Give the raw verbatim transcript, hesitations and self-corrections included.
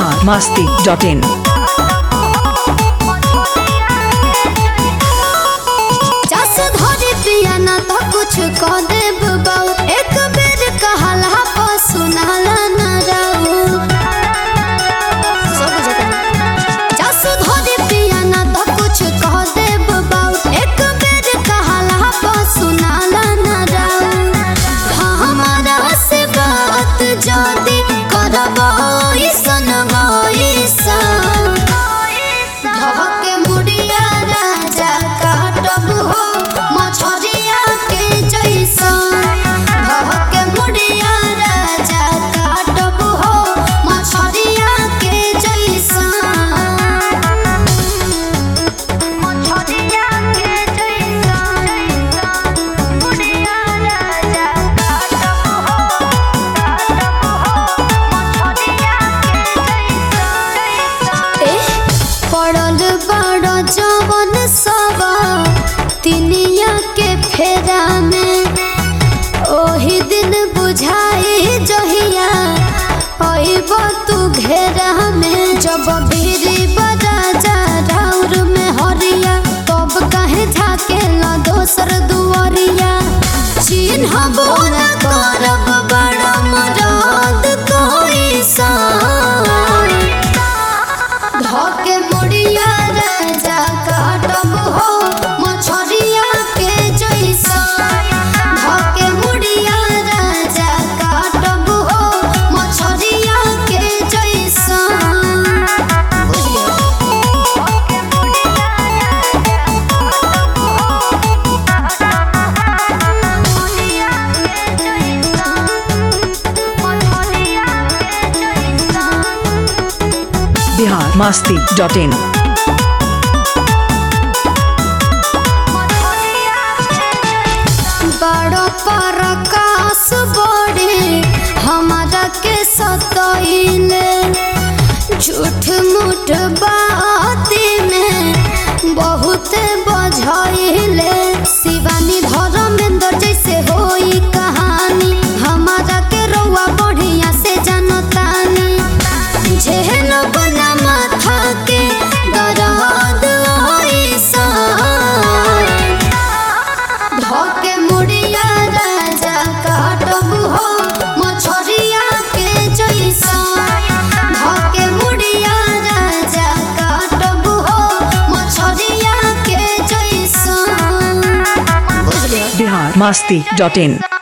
Bihar Masti dot in. तो कुछ कह देब बाऊ एक बेर कहला पर सुनाला न रहू जासु धरे पिया ना तो कुछ कह देब बाऊ एक बेर कहला पर सुनाला न रहू हमारा से बात जदी करबो ई सुनबो ई सन धके मुड़िया राजा काटब हो मछरिया जवन सब तिनिया के फेरा में ओही दिन बुझाई जहिया अइब तू घेरा में जब भीरी बराजा राउर में हरिया तब कहे झाके ला दोसर दुआरिया चिन्हबो न करब बड़ा मरद कोई सा धके मुड़िया राजा काटब हो मछरिया के जैसा धके मुड़िया राजा काटब हो मछरिया के जैसा बिहार मस्ती डॉट इन। बड़ो प्रकाश बड़े हमारा के सतइले झूठ मूठ बाती में बहुत बझइले शिवानी धर्मेंद्र जैसे होई कहानी हमारा के रउआ बढ़िया से जानतानी झेल बना माथा के दर्द ऐसा धके मुड़िया राजा काटब हो मछरिया के जैसा धके मुड़िया राजा काटब हो मछरिया के जैसा बिहार मस्ती डॉट इन।